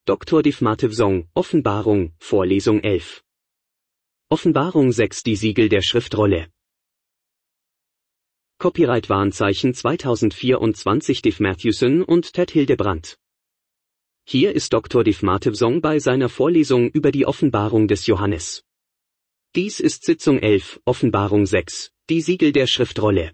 Dr. Div Matevsong, Offenbarung, Vorlesung 11. Offenbarung 6 Die Siegel der Schriftrolle. Copyright Warnzeichen 2024 Div Matthewson und Ted Hildebrandt. Hier ist Dr. Div Matevsong bei seiner Vorlesung über die Offenbarung des Johannes. Dies ist Sitzung 11, Offenbarung 6, die Siegel der Schriftrolle.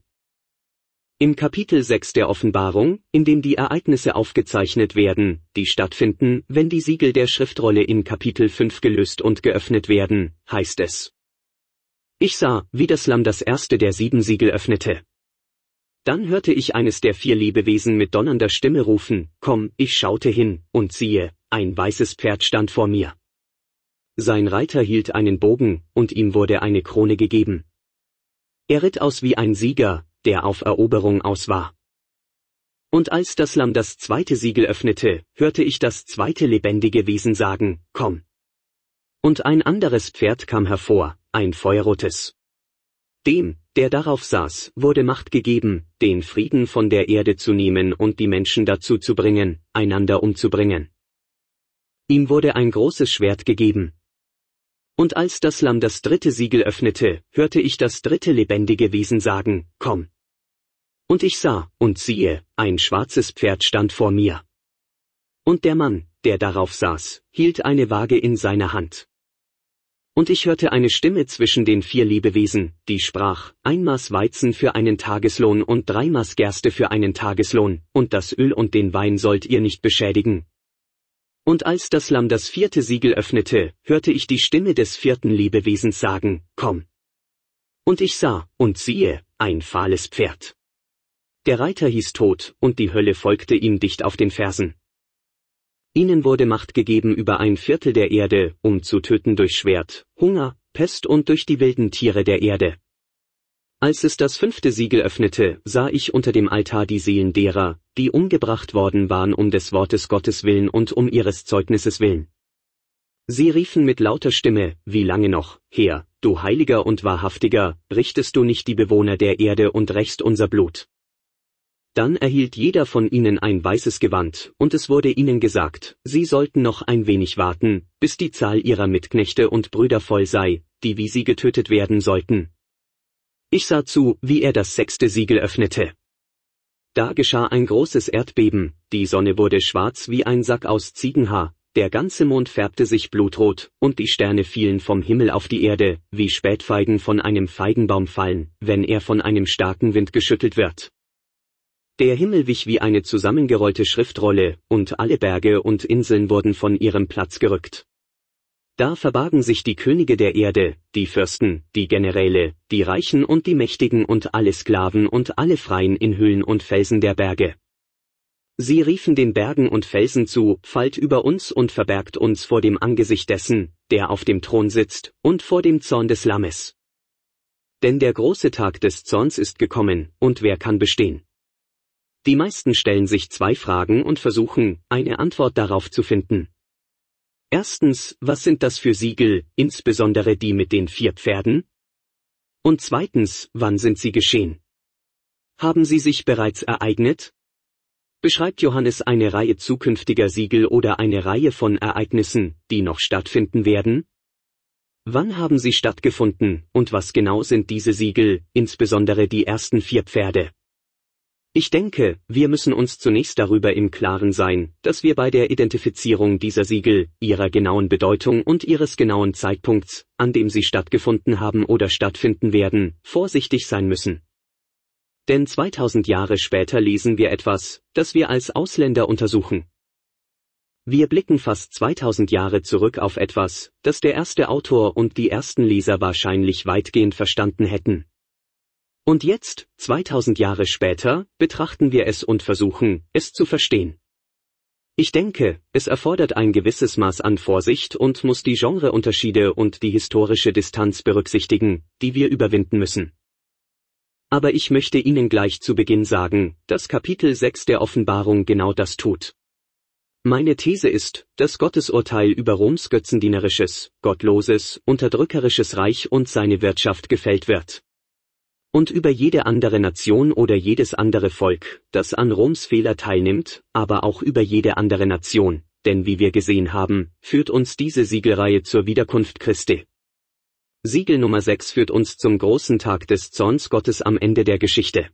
Im Kapitel 6 der Offenbarung, in dem die Ereignisse aufgezeichnet werden, die stattfinden, wenn die Siegel der Schriftrolle in Kapitel 5 gelöst und geöffnet werden, heißt es: Ich sah, wie das Lamm das erste der 7 Siegel öffnete. Dann hörte ich eines der 4 Lebewesen mit donnernder Stimme rufen: Komm, ich schaute hin, und siehe, ein weißes Pferd stand vor mir. Sein Reiter hielt einen Bogen, und ihm wurde eine Krone gegeben. Er ritt aus wie ein Sieger, der auf Eroberung aus war. Und als das Lamm das 2. Siegel öffnete, hörte ich das 2. lebendige Wesen sagen: Komm. Und ein anderes Pferd kam hervor, ein feuerrotes. Dem, der darauf saß, wurde Macht gegeben, den Frieden von der Erde zu nehmen und die Menschen dazu zu bringen, einander umzubringen. Ihm wurde ein großes Schwert gegeben. Und als das Lamm das 3. Siegel öffnete, hörte ich das 3. lebendige Wesen sagen: Komm. Und ich sah, und siehe, ein schwarzes Pferd stand vor mir. Und der Mann, der darauf saß, hielt eine Waage in seiner Hand. Und ich hörte eine Stimme zwischen den 4 Lebewesen, die sprach: 1 Maß Weizen für einen Tageslohn und 3 Maß Gerste für einen Tageslohn, und das Öl und den Wein sollt ihr nicht beschädigen. Und als das Lamm das 4. Siegel öffnete, hörte ich die Stimme des 4. Lebewesens sagen: Komm. Und ich sah, und siehe, ein fahles Pferd. Der Reiter hieß Tod, und die Hölle folgte ihm dicht auf den Fersen. Ihnen wurde Macht gegeben über 1/4 der Erde, um zu töten durch Schwert, Hunger, Pest und durch die wilden Tiere der Erde. Als es das 5. Siegel öffnete, sah ich unter dem Altar die Seelen derer, die umgebracht worden waren um des Wortes Gottes willen und um ihres Zeugnisses willen. Sie riefen mit lauter Stimme: Wie lange noch, Herr, du Heiliger und Wahrhaftiger, richtest du nicht die Bewohner der Erde und rächst unser Blut? Dann erhielt jeder von ihnen ein weißes Gewand, und es wurde ihnen gesagt, sie sollten noch ein wenig warten, bis die Zahl ihrer Mitknechte und Brüder voll sei, die wie sie getötet werden sollten. Ich sah zu, wie er das 6. Siegel öffnete. Da geschah ein großes Erdbeben, die Sonne wurde schwarz wie ein Sack aus Ziegenhaar, der ganze Mond färbte sich blutrot, und die Sterne fielen vom Himmel auf die Erde, wie Spätfeigen von einem Feigenbaum fallen, wenn er von einem starken Wind geschüttelt wird. Der Himmel wich wie eine zusammengerollte Schriftrolle, und alle Berge und Inseln wurden von ihrem Platz gerückt. Da verbargen sich die Könige der Erde, die Fürsten, die Generäle, die Reichen und die Mächtigen und alle Sklaven und alle Freien in Höhlen und Felsen der Berge. Sie riefen den Bergen und Felsen zu: Fallt über uns und verbergt uns vor dem Angesicht dessen, der auf dem Thron sitzt, und vor dem Zorn des Lammes. Denn der große Tag des Zorns ist gekommen, und wer kann bestehen? Die meisten stellen sich 2 Fragen und versuchen, eine Antwort darauf zu finden. Erstens, was sind das für Siegel, insbesondere die mit den 4 Pferden? Und zweitens, wann sind sie geschehen? Haben sie sich bereits ereignet? Beschreibt Johannes eine Reihe zukünftiger Siegel oder eine Reihe von Ereignissen, die noch stattfinden werden? Wann haben sie stattgefunden, und was genau sind diese Siegel, insbesondere die ersten 4 Pferde? Ich denke, wir müssen uns zunächst darüber im Klaren sein, dass wir bei der Identifizierung dieser Siegel, ihrer genauen Bedeutung und ihres genauen Zeitpunkts, an dem sie stattgefunden haben oder stattfinden werden, vorsichtig sein müssen. Denn 2000 Jahre später lesen wir etwas, das wir als Ausländer untersuchen. Wir blicken fast 2000 Jahre zurück auf etwas, das der erste Autor und die ersten Leser wahrscheinlich weitgehend verstanden hätten. Und jetzt, 2000 Jahre später, betrachten wir es und versuchen, es zu verstehen. Ich denke, es erfordert ein gewisses Maß an Vorsicht und muss die Genreunterschiede und die historische Distanz berücksichtigen, die wir überwinden müssen. Aber ich möchte Ihnen gleich zu Beginn sagen, dass Kapitel 6 der Offenbarung genau das tut. Meine These ist, dass Gottes Urteil über Roms götzendienerisches, gottloses, unterdrückerisches Reich und seine Wirtschaft gefällt wird. Und über jede andere Nation oder jedes andere Volk, das an Roms Fehler teilnimmt, aber auch über jede andere Nation, denn wie wir gesehen haben, führt uns diese Siegelreihe zur Wiederkunft Christi. Siegel Nummer 6 führt uns zum großen Tag des Zorns Gottes am Ende der Geschichte.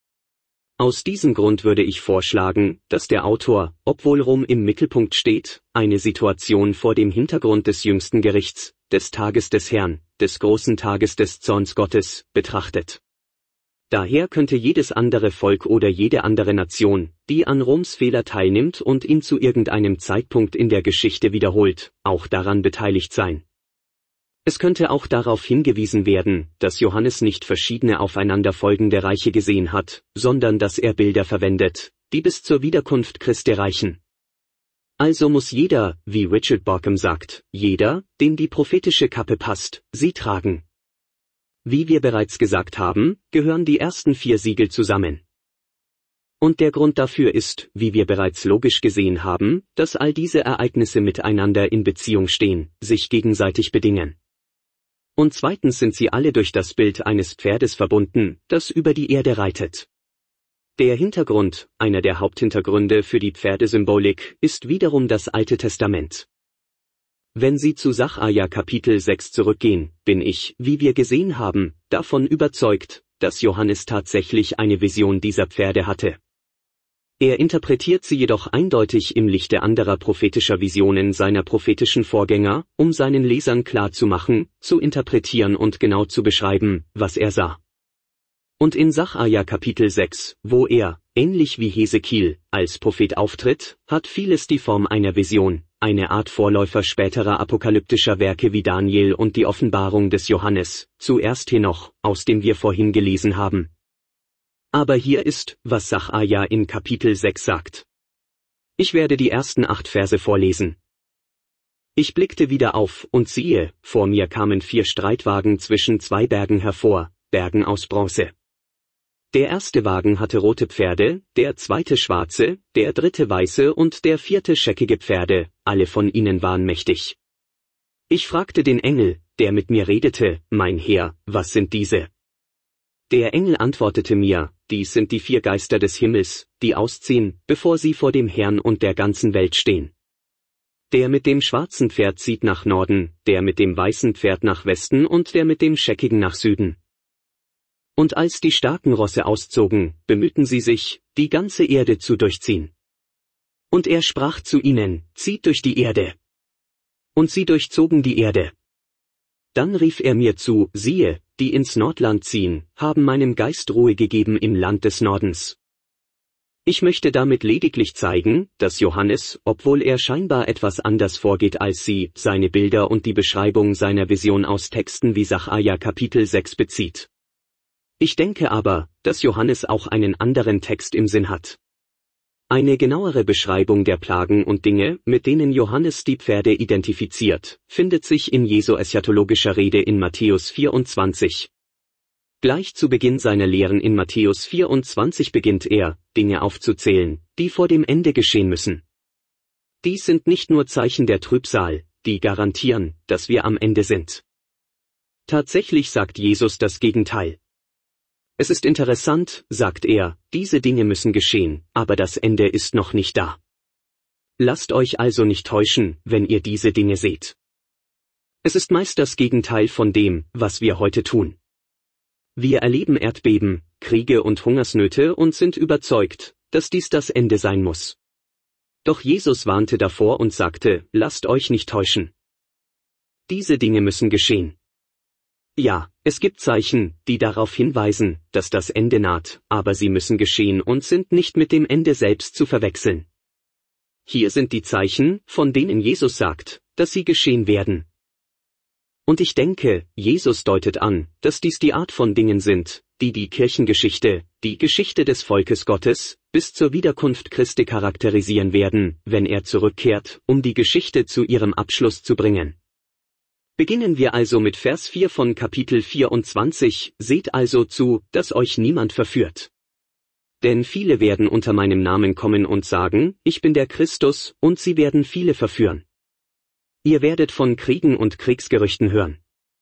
Aus diesem Grund würde ich vorschlagen, dass der Autor, obwohl Rom im Mittelpunkt steht, eine Situation vor dem Hintergrund des jüngsten Gerichts, des Tages des Herrn, des großen Tages des Zorns Gottes, betrachtet. Daher könnte jedes andere Volk oder jede andere Nation, die an Roms Fehler teilnimmt und ihn zu irgendeinem Zeitpunkt in der Geschichte wiederholt, auch daran beteiligt sein. Es könnte auch darauf hingewiesen werden, dass Johannes nicht verschiedene aufeinanderfolgende Reiche gesehen hat, sondern dass er Bilder verwendet, die bis zur Wiederkunft Christi reichen. Also muss jeder, wie Richard Bauckham sagt, jeder, dem die prophetische Kappe passt, sie tragen. Wie wir bereits gesagt haben, gehören die ersten 4 Siegel zusammen. Und der Grund dafür ist, wie wir bereits logisch gesehen haben, dass all diese Ereignisse miteinander in Beziehung stehen, sich gegenseitig bedingen. Und zweitens sind sie alle durch das Bild eines Pferdes verbunden, das über die Erde reitet. Der Hintergrund, einer der Haupthintergründe für die Pferdesymbolik, ist wiederum das Alte Testament. Wenn Sie zu Sacharja Kapitel 6 zurückgehen, bin ich, wie wir gesehen haben, davon überzeugt, dass Johannes tatsächlich eine Vision dieser Pferde hatte. Er interpretiert sie jedoch eindeutig im Lichte anderer prophetischer Visionen seiner prophetischen Vorgänger, um seinen Lesern klarzumachen, zu interpretieren und genau zu beschreiben, was er sah. Und in Sacharja Kapitel 6, wo er, ähnlich wie Hesekiel, als Prophet auftritt, hat vieles die Form einer Vision, eine Art Vorläufer späterer apokalyptischer Werke wie Daniel und die Offenbarung des Johannes, zuerst Henoch, aus dem wir vorhin gelesen haben. Aber hier ist, was Sacharja in Kapitel 6 sagt. Ich werde die ersten 8 Verse vorlesen. Ich blickte wieder auf, und siehe, vor mir kamen 4 Streitwagen zwischen 2 Bergen hervor, Bergen aus Bronze. Der erste Wagen hatte rote Pferde, der zweite schwarze, der dritte weiße und der vierte scheckige Pferde, alle von ihnen waren mächtig. Ich fragte den Engel, der mit mir redete, mein Herr, was sind diese? Der Engel antwortete mir, dies sind die 4 Geister des Himmels, die ausziehen, bevor sie vor dem Herrn und der ganzen Welt stehen. Der mit dem schwarzen Pferd zieht nach Norden, der mit dem weißen Pferd nach Westen und der mit dem scheckigen nach Süden. Und als die starken Rosse auszogen, bemühten sie sich, die ganze Erde zu durchziehen. Und er sprach zu ihnen, zieht durch die Erde. Und sie durchzogen die Erde. Dann rief er mir zu, siehe, die ins Nordland ziehen, haben meinem Geist Ruhe gegeben im Land des Nordens. Ich möchte damit lediglich zeigen, dass Johannes, obwohl er scheinbar etwas anders vorgeht als sie, seine Bilder und die Beschreibung seiner Vision aus Texten wie Sacharja Kapitel 6 bezieht. Ich denke aber, dass Johannes auch einen anderen Text im Sinn hat. Eine genauere Beschreibung der Plagen und Dinge, mit denen Johannes die Pferde identifiziert, findet sich in Jesu eschatologischer Rede in Matthäus 24. Gleich zu Beginn seiner Lehren in Matthäus 24 beginnt er, Dinge aufzuzählen, die vor dem Ende geschehen müssen. Dies sind nicht nur Zeichen der Trübsal, die garantieren, dass wir am Ende sind. Tatsächlich sagt Jesus das Gegenteil. Es ist interessant, sagt er, diese Dinge müssen geschehen, aber das Ende ist noch nicht da. Lasst euch also nicht täuschen, wenn ihr diese Dinge seht. Es ist meist das Gegenteil von dem, was wir heute tun. Wir erleben Erdbeben, Kriege und Hungersnöte und sind überzeugt, dass dies das Ende sein muss. Doch Jesus warnte davor und sagte, lasst euch nicht täuschen. Diese Dinge müssen geschehen. Ja, es gibt Zeichen, die darauf hinweisen, dass das Ende naht, aber sie müssen geschehen und sind nicht mit dem Ende selbst zu verwechseln. Hier sind die Zeichen, von denen Jesus sagt, dass sie geschehen werden. Und ich denke, Jesus deutet an, dass dies die Art von Dingen sind, die die Kirchengeschichte, die Geschichte des Volkes Gottes, bis zur Wiederkunft Christi charakterisieren werden, wenn er zurückkehrt, um die Geschichte zu ihrem Abschluss zu bringen. Beginnen wir also mit Vers 4 von Kapitel 24, seht also zu, dass euch niemand verführt. Denn viele werden unter meinem Namen kommen und sagen, ich bin der Christus, und sie werden viele verführen. Ihr werdet von Kriegen und Kriegsgerüchten hören.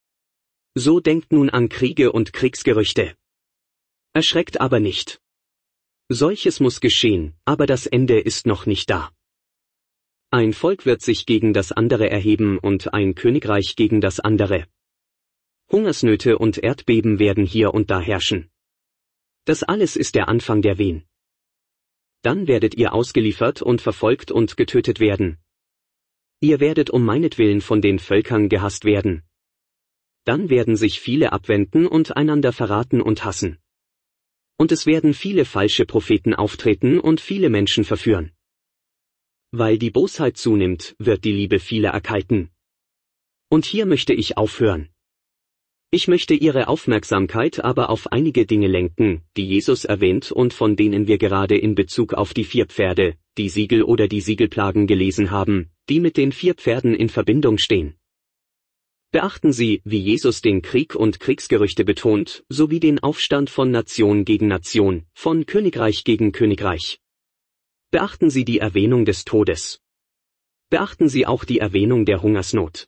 So denkt nun an Kriege und Kriegsgerüchte. Erschreckt aber nicht. Solches muss geschehen, aber das Ende ist noch nicht da. Ein Volk wird sich gegen das andere erheben und ein Königreich gegen das andere. Hungersnöte und Erdbeben werden hier und da herrschen. Das alles ist der Anfang der Wehen. Dann werdet ihr ausgeliefert und verfolgt und getötet werden. Ihr werdet um meinetwillen von den Völkern gehasst werden. Dann werden sich viele abwenden und einander verraten und hassen. Und es werden viele falsche Propheten auftreten und viele Menschen verführen. Weil die Bosheit zunimmt, wird die Liebe vieler erkalten. Und hier möchte ich aufhören. Ich möchte Ihre Aufmerksamkeit aber auf einige Dinge lenken, die Jesus erwähnt und von denen wir gerade in Bezug auf die 4 Pferde, die Siegel oder die Siegelplagen gelesen haben, die mit den 4 Pferden in Verbindung stehen. Beachten Sie, wie Jesus den Krieg und Kriegsgerüchte betont, sowie den Aufstand von Nation gegen Nation, von Königreich gegen Königreich. Beachten Sie die Erwähnung des Todes. Beachten Sie auch die Erwähnung der Hungersnot.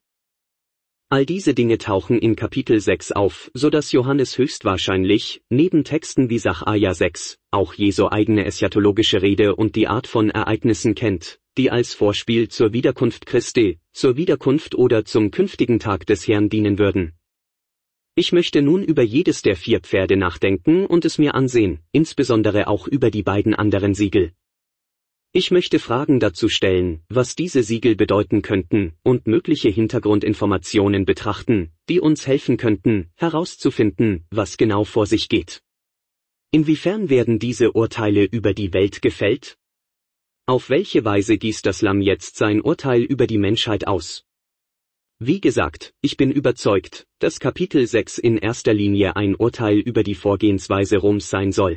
All diese Dinge tauchen in Kapitel 6 auf, so dass Johannes höchstwahrscheinlich, neben Texten wie Sacharja 6, auch Jesu eigene eschatologische Rede und die Art von Ereignissen kennt, die als Vorspiel zur Wiederkunft Christi, zur Wiederkunft oder zum künftigen Tag des Herrn dienen würden. Ich möchte nun über jedes der 4 Pferde nachdenken und es mir ansehen, insbesondere auch über die beiden anderen Siegel. Ich möchte Fragen dazu stellen, was diese Siegel bedeuten könnten, und mögliche Hintergrundinformationen betrachten, die uns helfen könnten, herauszufinden, was genau vor sich geht. Inwiefern werden diese Urteile über die Welt gefällt? Auf welche Weise gießt das Lamm jetzt sein Urteil über die Menschheit aus? Wie gesagt, ich bin überzeugt, dass Kapitel 6 in erster Linie ein Urteil über die Vorgehensweise Roms sein soll.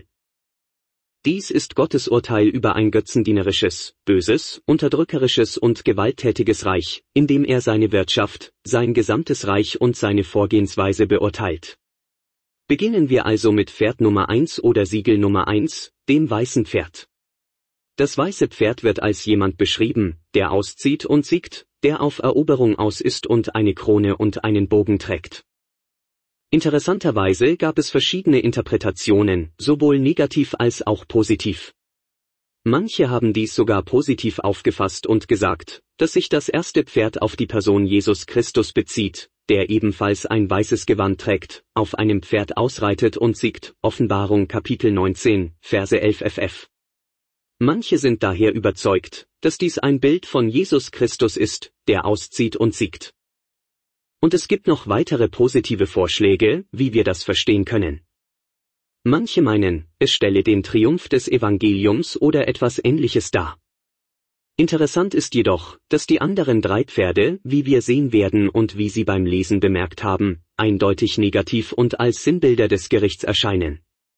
Dies ist Gottes Urteil über ein götzendienerisches, böses, unterdrückerisches und gewalttätiges Reich, in dem er seine Wirtschaft, sein gesamtes Reich und seine Vorgehensweise beurteilt. Beginnen wir also mit Pferd Nummer 1 oder Siegel Nummer 1, dem weißen Pferd. Das weiße Pferd wird als jemand beschrieben, der auszieht und siegt, der auf Eroberung aus ist und eine Krone und einen Bogen trägt. Interessanterweise gab es verschiedene Interpretationen, sowohl negativ als auch positiv. Manche haben dies sogar positiv aufgefasst und gesagt, dass sich das erste Pferd auf die Person Jesus Christus bezieht, der ebenfalls ein weißes Gewand trägt, auf einem Pferd ausreitet und siegt, Offenbarung Kapitel 19, Verse 11 ff. Manche sind daher überzeugt, dass dies ein Bild von Jesus Christus ist, der auszieht und siegt. Und es gibt noch weitere positive Vorschläge, wie wir das verstehen können. Manche meinen, es stelle den Triumph des Evangeliums oder etwas Ähnliches dar. Interessant ist jedoch, dass die anderen 3 Pferde, wie wir sehen werden und wie Sie beim Lesen bemerkt haben, eindeutig negativ und als Sinnbilder des Gerichts erscheinen.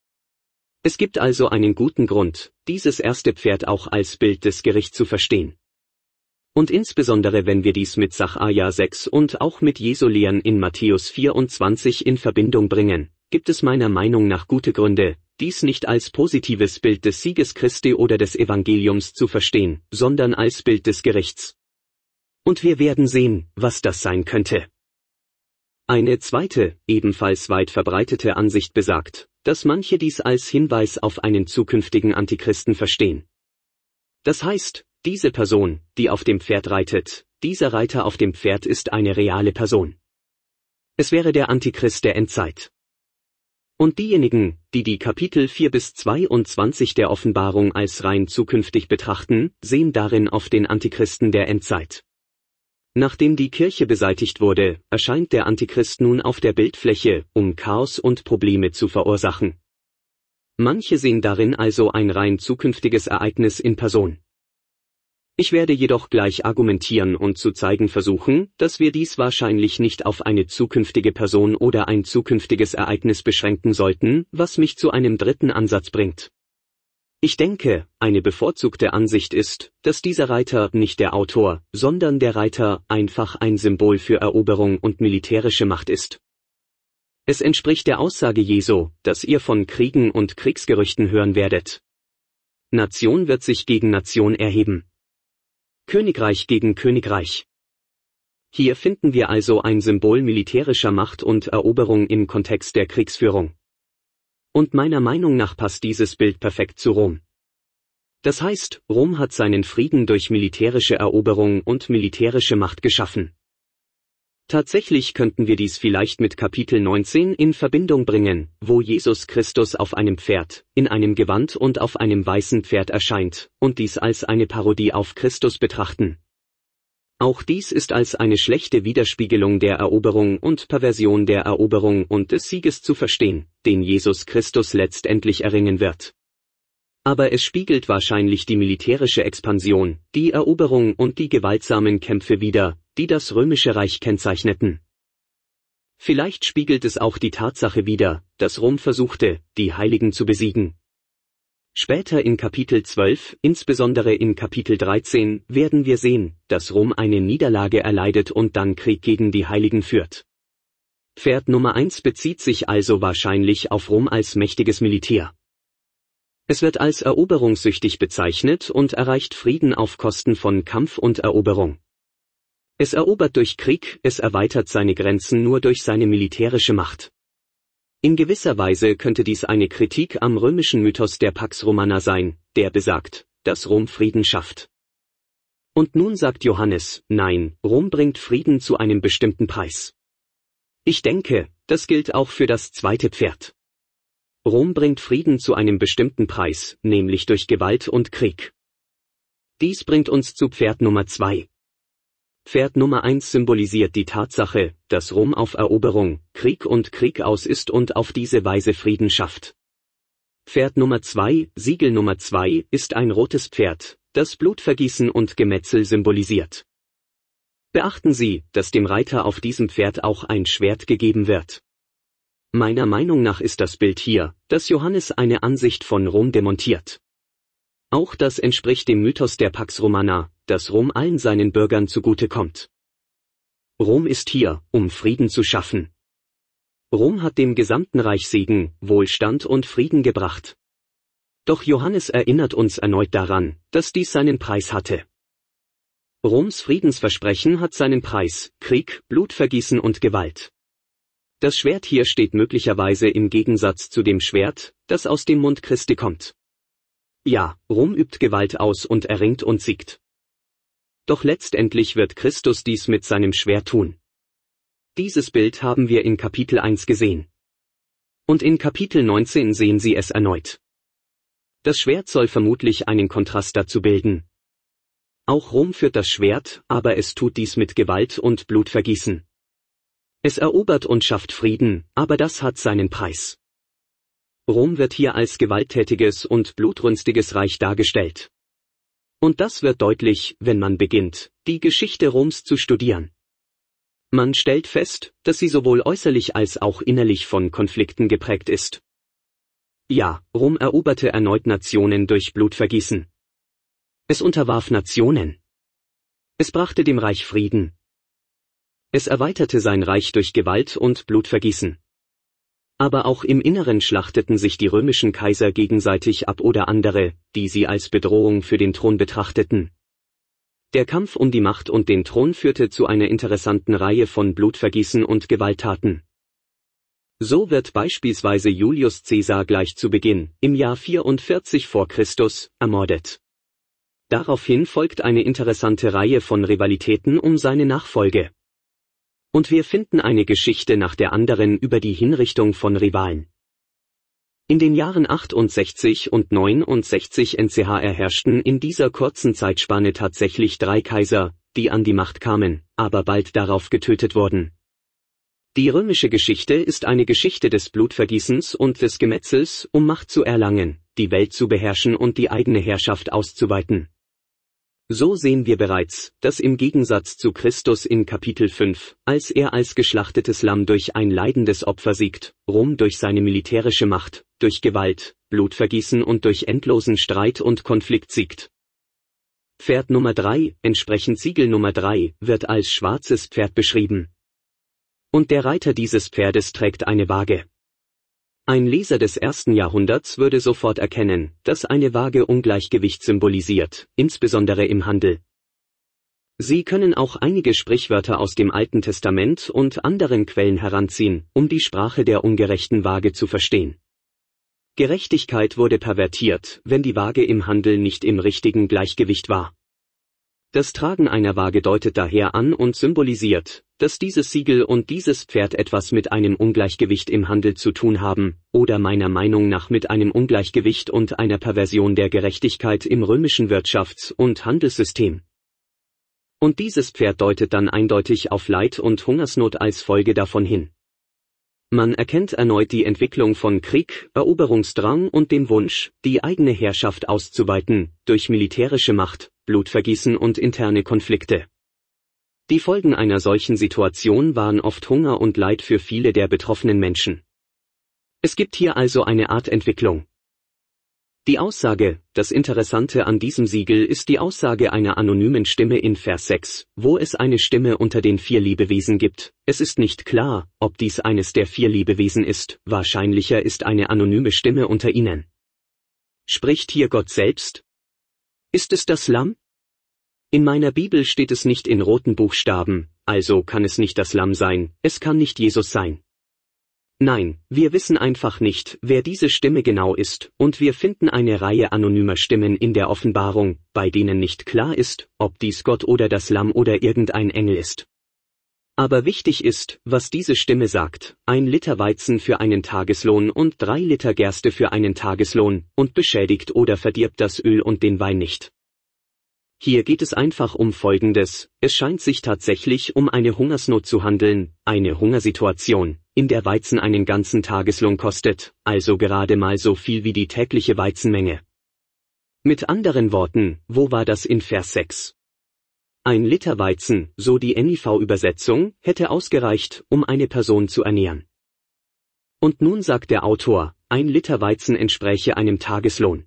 Es gibt also einen guten Grund, dieses erste Pferd auch als Bild des Gerichts zu verstehen. Und insbesondere wenn wir dies mit Sacharja 6 und auch mit Jesu Lehren in Matthäus 24 in Verbindung bringen, gibt es meiner Meinung nach gute Gründe, dies nicht als positives Bild des Sieges Christi oder des Evangeliums zu verstehen, sondern als Bild des Gerichts. Und wir werden sehen, was das sein könnte. Eine zweite, ebenfalls weit verbreitete Ansicht besagt, dass manche dies als Hinweis auf einen zukünftigen Antichristen verstehen. Das heißt, diese Person, die auf dem Pferd reitet, dieser Reiter auf dem Pferd ist eine reale Person. Es wäre der Antichrist der Endzeit. Und diejenigen, die die Kapitel 4 bis 22 der Offenbarung als rein zukünftig betrachten, sehen darin auf den Antichristen der Endzeit. Nachdem die Kirche beseitigt wurde, erscheint der Antichrist nun auf der Bildfläche, um Chaos und Probleme zu verursachen. Manche sehen darin also ein rein zukünftiges Ereignis in Person. Ich werde jedoch gleich argumentieren und zu zeigen versuchen, dass wir dies wahrscheinlich nicht auf eine zukünftige Person oder ein zukünftiges Ereignis beschränken sollten, was mich zu einem dritten Ansatz bringt. Ich denke, eine bevorzugte Ansicht ist, dass dieser Reiter nicht der Autor, sondern der Reiter einfach ein Symbol für Eroberung und militärische Macht ist. Es entspricht der Aussage Jesu, dass ihr von Kriegen und Kriegsgerüchten hören werdet. Nation wird sich gegen Nation erheben. Königreich gegen Königreich. Hier finden wir also ein Symbol militärischer Macht und Eroberung im Kontext der Kriegsführung. Und meiner Meinung nach passt dieses Bild perfekt zu Rom. Das heißt, Rom hat seinen Frieden durch militärische Eroberung und militärische Macht geschaffen. Tatsächlich könnten wir dies vielleicht mit Kapitel 19 in Verbindung bringen, wo Jesus Christus auf einem Pferd, in einem Gewand und auf einem weißen Pferd erscheint, und dies als eine Parodie auf Christus betrachten. Auch dies ist als eine schlechte Widerspiegelung der Eroberung und Perversion der Eroberung und des Sieges zu verstehen, den Jesus Christus letztendlich erringen wird. Aber es spiegelt wahrscheinlich die militärische Expansion, die Eroberung und die gewaltsamen Kämpfe wider, die das Römische Reich kennzeichneten. Vielleicht spiegelt es auch die Tatsache wider, dass Rom versuchte, die Heiligen zu besiegen. Später in Kapitel 12, insbesondere in Kapitel 13, werden wir sehen, dass Rom eine Niederlage erleidet und dann Krieg gegen die Heiligen führt. Pferd Nummer 1 bezieht sich also wahrscheinlich auf Rom als mächtiges Militär. Es wird als eroberungssüchtig bezeichnet und erreicht Frieden auf Kosten von Kampf und Eroberung. Es erobert durch Krieg, es erweitert seine Grenzen nur durch seine militärische Macht. In gewisser Weise könnte dies eine Kritik am römischen Mythos der Pax Romana sein, der besagt, dass Rom Frieden schafft. Und nun sagt Johannes, nein, Rom bringt Frieden zu einem bestimmten Preis. Ich denke, das gilt auch für das zweite Pferd. Rom bringt Frieden zu einem bestimmten Preis, nämlich durch Gewalt und Krieg. Dies bringt uns zu Pferd Nummer 2. Pferd Nummer 1 symbolisiert die Tatsache, dass Rom auf Eroberung, Krieg und Krieg aus ist und auf diese Weise Frieden schafft. Pferd Nummer 2, Siegel Nummer 2, ist ein rotes Pferd, das Blutvergießen und Gemetzel symbolisiert. Beachten Sie, dass dem Reiter auf diesem Pferd auch ein Schwert gegeben wird. Meiner Meinung nach ist das Bild hier, dass Johannes eine Ansicht von Rom demontiert. Auch das entspricht dem Mythos der Pax Romana, dass Rom allen seinen Bürgern zugute kommt. Rom ist hier, um Frieden zu schaffen. Rom hat dem gesamten Reich Segen, Wohlstand und Frieden gebracht. Doch Johannes erinnert uns erneut daran, dass dies seinen Preis hatte. Roms Friedensversprechen hat seinen Preis, Krieg, Blutvergießen und Gewalt. Das Schwert hier steht möglicherweise im Gegensatz zu dem Schwert, das aus dem Mund Christi kommt. Ja, Rom übt Gewalt aus und erringt und siegt. Doch letztendlich wird Christus dies mit seinem Schwert tun. Dieses Bild haben wir in Kapitel 1 gesehen. Und in Kapitel 19 sehen Sie es erneut. Das Schwert soll vermutlich einen Kontrast dazu bilden. Auch Rom führt das Schwert, aber es tut dies mit Gewalt und Blutvergießen. Es erobert und schafft Frieden, aber das hat seinen Preis. Rom wird hier als gewalttätiges und blutrünstiges Reich dargestellt. Und das wird deutlich, wenn man beginnt, die Geschichte Roms zu studieren. Man stellt fest, dass sie sowohl äußerlich als auch innerlich von Konflikten geprägt ist. Ja, Rom eroberte erneut Nationen durch Blutvergießen. Es unterwarf Nationen. Es brachte dem Reich Frieden. Es erweiterte sein Reich durch Gewalt und Blutvergießen. Aber auch im Inneren schlachteten sich die römischen Kaiser gegenseitig ab oder andere, die sie als Bedrohung für den Thron betrachteten. Der Kampf um die Macht und den Thron führte zu einer interessanten Reihe von Blutvergießen und Gewalttaten. So wird beispielsweise Julius Caesar gleich zu Beginn, im Jahr 44 vor Christus, ermordet. Daraufhin folgt eine interessante Reihe von Rivalitäten um seine Nachfolge. Und wir finden eine Geschichte nach der anderen über die Hinrichtung von Rivalen. In den Jahren 68 und 69 NCHR herrschten in dieser kurzen Zeitspanne tatsächlich 3 Kaiser, die an die Macht kamen, aber bald darauf getötet wurden. Die römische Geschichte ist eine Geschichte des Blutvergießens und des Gemetzels, um Macht zu erlangen, die Welt zu beherrschen und die eigene Herrschaft auszuweiten. So sehen wir bereits, dass im Gegensatz zu Christus in Kapitel 5, als er als geschlachtetes Lamm durch ein leidendes Opfer siegt, Rom durch seine militärische Macht, durch Gewalt, Blutvergießen und durch endlosen Streit und Konflikt siegt. Pferd Nummer 3, entsprechend Siegel Nummer 3, wird als schwarzes Pferd beschrieben. Und der Reiter dieses Pferdes trägt eine Waage. Ein Leser des 1. Jahrhunderts würde sofort erkennen, dass eine Waage Ungleichgewicht symbolisiert, insbesondere im Handel. Sie können auch einige Sprichwörter aus dem Alten Testament und anderen Quellen heranziehen, um die Sprache der ungerechten Waage zu verstehen. Gerechtigkeit wurde pervertiert, wenn die Waage im Handel nicht im richtigen Gleichgewicht war. Das Tragen einer Waage deutet daher an und symbolisiert, dass dieses Siegel und dieses Pferd etwas mit einem Ungleichgewicht im Handel zu tun haben, oder meiner Meinung nach mit einem Ungleichgewicht und einer Perversion der Gerechtigkeit im römischen Wirtschafts- und Handelssystem. Und dieses Pferd deutet dann eindeutig auf Leid und Hungersnot als Folge davon hin. Man erkennt erneut die Entwicklung von Krieg, Eroberungsdrang und dem Wunsch, die eigene Herrschaft auszuweiten, durch militärische Macht, Blutvergießen und interne Konflikte. Die Folgen einer solchen Situation waren oft Hunger und Leid für viele der betroffenen Menschen. Es gibt hier also eine Art Entwicklung. Die Aussage, das Interessante an diesem Siegel ist die Aussage einer anonymen Stimme in Vers 6, wo es eine Stimme unter den 4 Lebewesen gibt. Es ist nicht klar, ob dies eines der 4 Lebewesen ist, wahrscheinlicher ist eine anonyme Stimme unter ihnen. Spricht hier Gott selbst? Ist es das Lamm? In meiner Bibel steht es nicht in roten Buchstaben, also kann es nicht das Lamm sein, es kann nicht Jesus sein. Nein, wir wissen einfach nicht, wer diese Stimme genau ist, und wir finden eine Reihe anonymer Stimmen in der Offenbarung, bei denen nicht klar ist, ob dies Gott oder das Lamm oder irgendein Engel ist. Aber wichtig ist, was diese Stimme sagt: 1 Liter Weizen für einen Tageslohn und 3 Liter Gerste für einen Tageslohn, und beschädigt oder verdirbt das Öl und den Wein nicht. Hier geht es einfach um Folgendes: Es scheint sich tatsächlich um eine Hungersnot zu handeln, eine Hungersituation, in der Weizen einen ganzen Tageslohn kostet, also gerade mal so viel wie die tägliche Weizenmenge. Mit anderen Worten, wo war das in Vers 6? 1 Liter Weizen, so die NIV-Übersetzung, hätte ausgereicht, um eine Person zu ernähren. Und nun sagt der Autor, 1 Liter Weizen entspräche einem Tageslohn.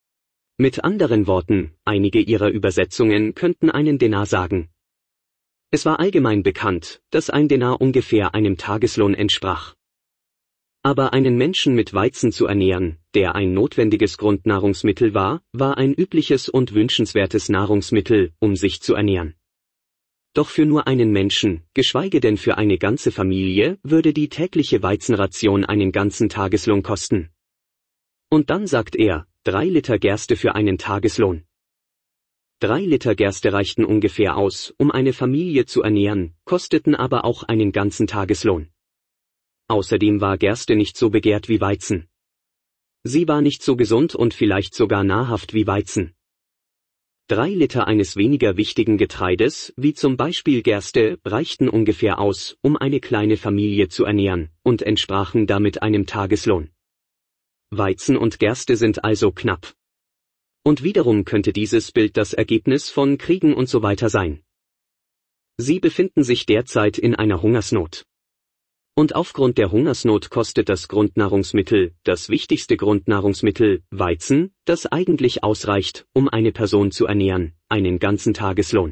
Mit anderen Worten, einige ihrer Übersetzungen könnten einen Denar sagen. Es war allgemein bekannt, dass ein Denar ungefähr einem Tageslohn entsprach. Aber einen Menschen mit Weizen zu ernähren, der ein notwendiges Grundnahrungsmittel war, war ein übliches und wünschenswertes Nahrungsmittel, um sich zu ernähren. Doch für nur einen Menschen, geschweige denn für eine ganze Familie, würde die tägliche Weizenration einen ganzen Tageslohn kosten. Und dann sagt er, 3 Liter Gerste für einen Tageslohn. 3 Liter Gerste reichten ungefähr aus, um eine Familie zu ernähren, kosteten aber auch einen ganzen Tageslohn. Außerdem war Gerste nicht so begehrt wie Weizen. Sie war nicht so gesund und vielleicht sogar nahrhaft wie Weizen. 3 Liter eines weniger wichtigen Getreides, wie zum Beispiel Gerste, reichten ungefähr aus, um eine kleine Familie zu ernähren, und entsprachen damit einem Tageslohn. Weizen und Gerste sind also knapp. Und wiederum könnte dieses Bild das Ergebnis von Kriegen und so weiter sein. Sie befinden sich derzeit in einer Hungersnot. Und aufgrund der Hungersnot kostet das Grundnahrungsmittel, das wichtigste Grundnahrungsmittel, Weizen, das eigentlich ausreicht, um eine Person zu ernähren, einen ganzen Tageslohn.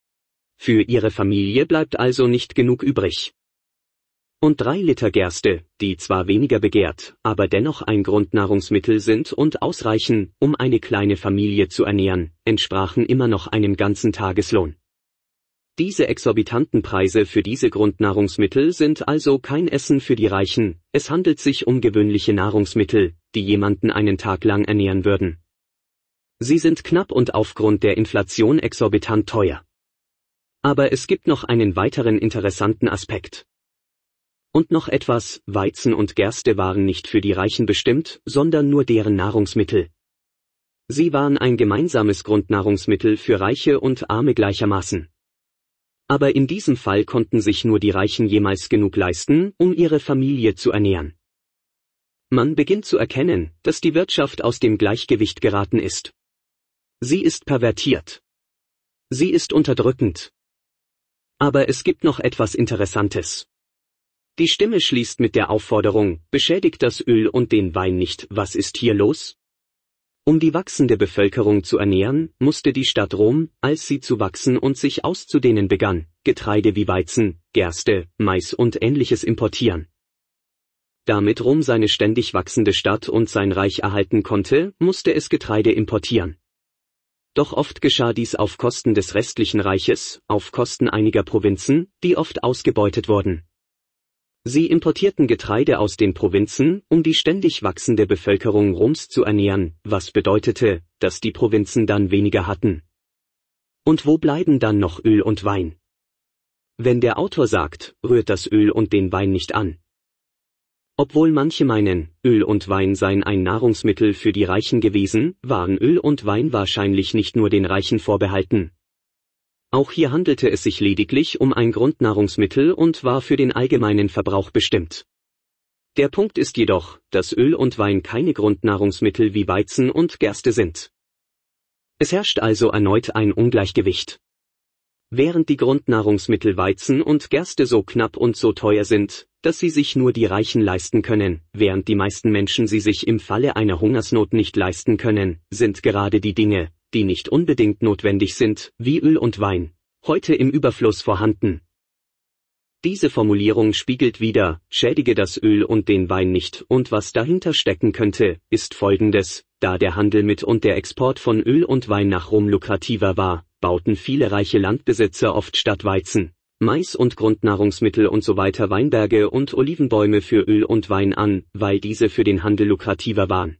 Für ihre Familie bleibt also nicht genug übrig. Und 3 Liter Gerste, die zwar weniger begehrt, aber dennoch ein Grundnahrungsmittel sind und ausreichen, um eine kleine Familie zu ernähren, entsprachen immer noch einem ganzen Tageslohn. Diese exorbitanten Preise für diese Grundnahrungsmittel sind also kein Essen für die Reichen, es handelt sich um gewöhnliche Nahrungsmittel, die jemanden einen Tag lang ernähren würden. Sie sind knapp und aufgrund der Inflation exorbitant teuer. Aber es gibt noch einen weiteren interessanten Aspekt. Und noch etwas: Weizen und Gerste waren nicht für die Reichen bestimmt, sondern nur deren Nahrungsmittel. Sie waren ein gemeinsames Grundnahrungsmittel für Reiche und Arme gleichermaßen. Aber in diesem Fall konnten sich nur die Reichen jemals genug leisten, um ihre Familie zu ernähren. Man beginnt zu erkennen, dass die Wirtschaft aus dem Gleichgewicht geraten ist. Sie ist pervertiert. Sie ist unterdrückend. Aber es gibt noch etwas Interessantes. Die Stimme schließt mit der Aufforderung: Beschädigt das Öl und den Wein nicht. Was ist hier los? Um die wachsende Bevölkerung zu ernähren, musste die Stadt Rom, als sie zu wachsen und sich auszudehnen begann, Getreide wie Weizen, Gerste, Mais und Ähnliches importieren. Damit Rom seine ständig wachsende Stadt und sein Reich erhalten konnte, musste es Getreide importieren. Doch oft geschah dies auf Kosten des restlichen Reiches, auf Kosten einiger Provinzen, die oft ausgebeutet wurden. Sie importierten Getreide aus den Provinzen, um die ständig wachsende Bevölkerung Roms zu ernähren, was bedeutete, dass die Provinzen dann weniger hatten. Und wo bleiben dann noch Öl und Wein? Wenn der Autor sagt, rührt das Öl und den Wein nicht an. Obwohl manche meinen, Öl und Wein seien ein Nahrungsmittel für die Reichen gewesen, waren Öl und Wein wahrscheinlich nicht nur den Reichen vorbehalten. Auch hier handelte es sich lediglich um ein Grundnahrungsmittel und war für den allgemeinen Verbrauch bestimmt. Der Punkt ist jedoch, dass Öl und Wein keine Grundnahrungsmittel wie Weizen und Gerste sind. Es herrscht also erneut ein Ungleichgewicht. Während die Grundnahrungsmittel Weizen und Gerste so knapp und so teuer sind, dass sie sich nur die Reichen leisten können, während die meisten Menschen sie sich im Falle einer Hungersnot nicht leisten können, sind gerade die Dinge, die nicht unbedingt notwendig sind, wie Öl und Wein, heute im Überfluss vorhanden. Diese Formulierung spiegelt wider, schädige das Öl und den Wein nicht, und was dahinter stecken könnte, ist folgendes: Da der Handel mit und der Export von Öl und Wein nach Rom lukrativer war, bauten viele reiche Landbesitzer oft statt Weizen, Mais und Grundnahrungsmittel usw. Weinberge und Olivenbäume für Öl und Wein an, weil diese für den Handel lukrativer waren.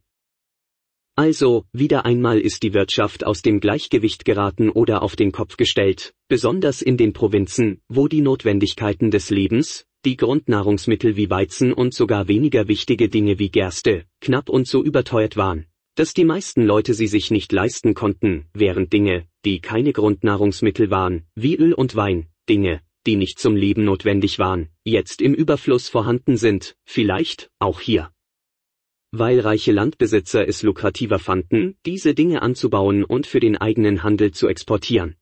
Also, wieder einmal ist die Wirtschaft aus dem Gleichgewicht geraten oder auf den Kopf gestellt, besonders in den Provinzen, wo die Notwendigkeiten des Lebens, die Grundnahrungsmittel wie Weizen und sogar weniger wichtige Dinge wie Gerste, knapp und so überteuert waren, dass die meisten Leute sie sich nicht leisten konnten, während Dinge, die keine Grundnahrungsmittel waren, wie Öl und Wein, Dinge, die nicht zum Leben notwendig waren, jetzt im Überfluss vorhanden sind, vielleicht auch hier. Weil reiche Landbesitzer es lukrativer fanden, diese Dinge anzubauen und für den eigenen Handel zu exportieren.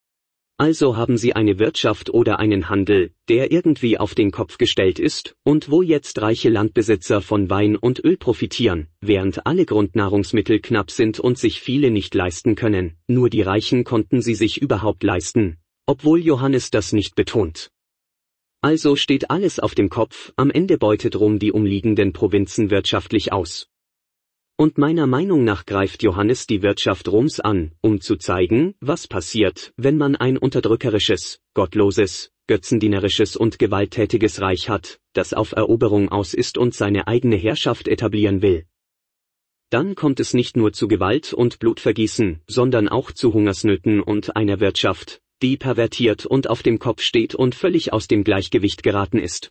Also haben sie eine Wirtschaft oder einen Handel, der irgendwie auf den Kopf gestellt ist, und wo jetzt reiche Landbesitzer von Wein und Öl profitieren, während alle Grundnahrungsmittel knapp sind und sich viele nicht leisten können, nur die Reichen konnten sie sich überhaupt leisten, obwohl Johannes das nicht betont. Also steht alles auf dem Kopf, am Ende beutet Rom die umliegenden Provinzen wirtschaftlich aus. Und meiner Meinung nach greift Johannes die Wirtschaft Roms an, um zu zeigen, was passiert, wenn man ein unterdrückerisches, gottloses, götzendienerisches und gewalttätiges Reich hat, das auf Eroberung aus ist und seine eigene Herrschaft etablieren will. Dann kommt es nicht nur zu Gewalt und Blutvergießen, sondern auch zu Hungersnöten und einer Wirtschaft, die pervertiert und auf dem Kopf steht und völlig aus dem Gleichgewicht geraten ist.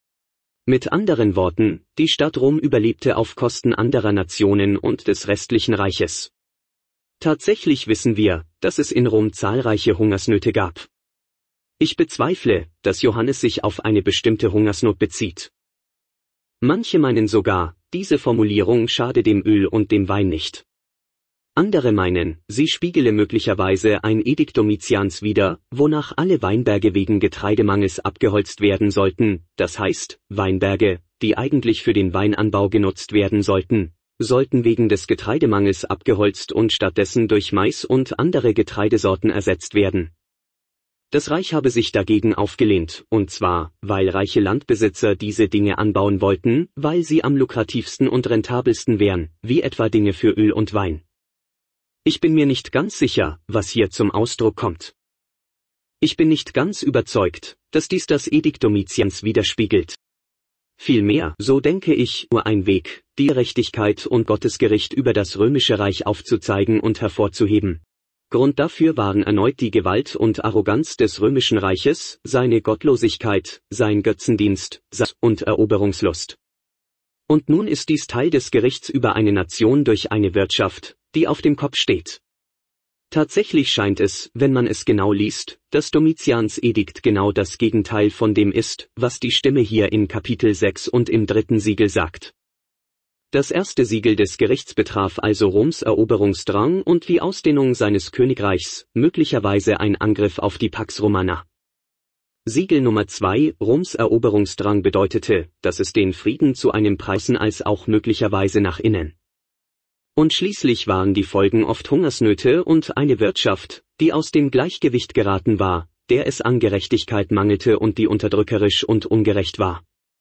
Mit anderen Worten, die Stadt Rom überlebte auf Kosten anderer Nationen und des restlichen Reiches. Tatsächlich wissen wir, dass es in Rom zahlreiche Hungersnöte gab. Ich bezweifle, dass Johannes sich auf eine bestimmte Hungersnot bezieht. Manche meinen sogar, diese Formulierung schade dem Öl und dem Wein nicht. Andere meinen, sie spiegele möglicherweise ein Edikt Domitians wider, wonach alle Weinberge wegen Getreidemangels abgeholzt werden sollten, das heißt, Weinberge, die eigentlich für den Weinanbau genutzt werden sollten wegen des Getreidemangels abgeholzt und stattdessen durch Mais und andere Getreidesorten ersetzt werden. Das Reich habe sich dagegen aufgelehnt, und zwar, weil reiche Landbesitzer diese Dinge anbauen wollten, weil sie am lukrativsten und rentabelsten wären, wie etwa Dinge für Öl und Wein. Ich bin mir nicht ganz sicher, was hier zum Ausdruck kommt. Ich bin nicht ganz überzeugt, dass dies das Edikt Domitians widerspiegelt. Vielmehr, so denke ich, nur ein Weg, die Gerechtigkeit und Gottesgericht über das römische Reich aufzuzeigen und hervorzuheben. Grund dafür waren erneut die Gewalt und Arroganz des römischen Reiches, seine Gottlosigkeit, sein Götzendienst, und Eroberungslust. Und nun ist dies Teil des Gerichts über eine Nation durch eine Wirtschaft, die auf dem Kopf steht. Tatsächlich scheint es, wenn man es genau liest, dass Domitians Edikt genau das Gegenteil von dem ist, was die Stimme hier in Kapitel 6 und im 3. Siegel sagt. Das erste Siegel des Gerichts betraf also Roms Eroberungsdrang und die Ausdehnung seines Königreichs, möglicherweise ein Angriff auf die Pax Romana. Siegel Nummer 2, Roms Eroberungsdrang bedeutete, dass es den Frieden zu einem Preis als auch möglicherweise nach innen. Und schließlich waren die Folgen oft Hungersnöte und eine Wirtschaft, die aus dem Gleichgewicht geraten war, der es an Gerechtigkeit mangelte und die unterdrückerisch und ungerecht war.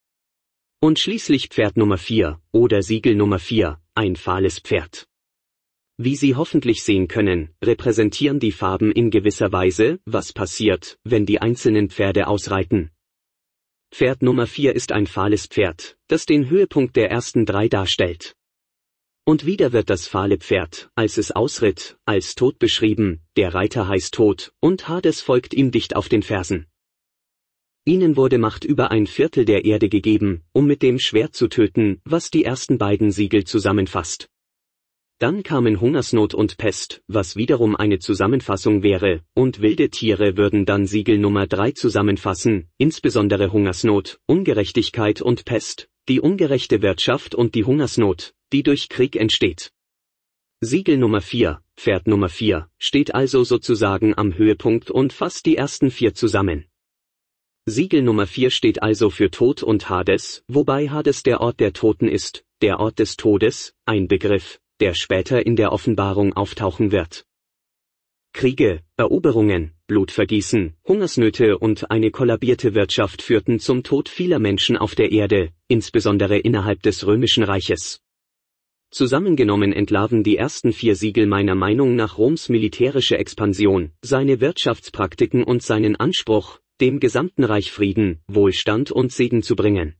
Und schließlich Pferd Nummer 4, oder Siegel Nummer 4, ein fahles Pferd. Wie Sie hoffentlich sehen können, repräsentieren die Farben in gewisser Weise, was passiert, wenn die einzelnen Pferde ausreiten. Pferd Nummer 4 ist ein fahles Pferd, das den Höhepunkt der ersten 3 darstellt. Und wieder wird das fahle Pferd, als es ausritt, als tot beschrieben, der Reiter heißt Tod, und Hades folgt ihm dicht auf den Fersen. Ihnen wurde Macht über 1/4 der Erde gegeben, um mit dem Schwert zu töten, was die ersten beiden Siegel zusammenfasst. Dann kamen Hungersnot und Pest, was wiederum eine Zusammenfassung wäre, und wilde Tiere würden dann Siegel Nummer 3 zusammenfassen, insbesondere Hungersnot, Ungerechtigkeit und Pest, die ungerechte Wirtschaft und die Hungersnot, die durch Krieg entsteht. Siegel Nummer 4, Pferd Nummer 4, steht also sozusagen am Höhepunkt und fasst die ersten 4 zusammen. Siegel Nummer 4 steht also für Tod und Hades, wobei Hades der Ort der Toten ist, der Ort des Todes, ein Begriff, der später in der Offenbarung auftauchen wird. Kriege, Eroberungen, Blutvergießen, Hungersnöte und eine kollabierte Wirtschaft führten zum Tod vieler Menschen auf der Erde, insbesondere innerhalb des Römischen Reiches. Zusammengenommen entlarven die ersten 4 Siegel meiner Meinung nach Roms militärische Expansion, seine Wirtschaftspraktiken und seinen Anspruch, dem gesamten Reich Frieden, Wohlstand und Segen zu bringen.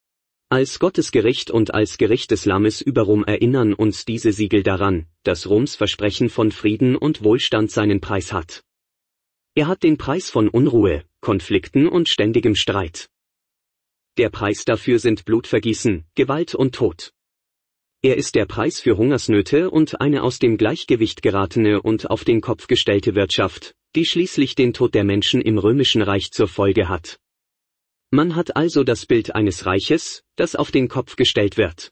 Als Gottes Gericht und als Gericht des Lammes über Rom erinnern uns diese Siegel daran, dass Roms Versprechen von Frieden und Wohlstand seinen Preis hat. Er hat den Preis von Unruhe, Konflikten und ständigem Streit. Der Preis dafür sind Blutvergießen, Gewalt und Tod. Er ist der Preis für Hungersnöte und eine aus dem Gleichgewicht geratene und auf den Kopf gestellte Wirtschaft, die schließlich den Tod der Menschen im Römischen Reich zur Folge hat. Man hat also das Bild eines Reiches, das auf den Kopf gestellt wird.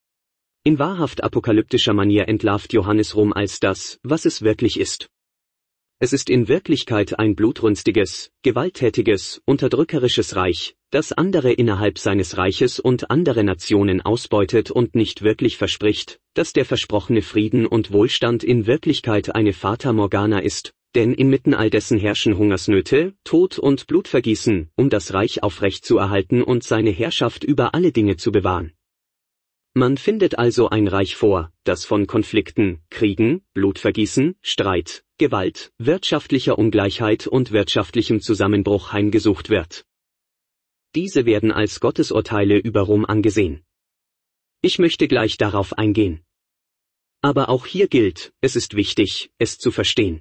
In wahrhaft apokalyptischer Manier entlarvt Johannes Rom als das, was es wirklich ist. Es ist in Wirklichkeit ein blutrünstiges, gewalttätiges, unterdrückerisches Reich, das andere innerhalb seines Reiches und andere Nationen ausbeutet und nicht wirklich verspricht, dass der versprochene Frieden und Wohlstand in Wirklichkeit eine Fata Morgana ist, denn inmitten all dessen herrschen Hungersnöte, Tod und Blutvergießen, um das Reich aufrechtzuerhalten und seine Herrschaft über alle Dinge zu bewahren. Man findet also ein Reich vor, das von Konflikten, Kriegen, Blutvergießen, Streit, Gewalt, wirtschaftlicher Ungleichheit und wirtschaftlichem Zusammenbruch heimgesucht wird. Diese werden als Gottesurteile über Rom angesehen. Ich möchte gleich darauf eingehen. Aber auch hier gilt, es ist wichtig, es zu verstehen.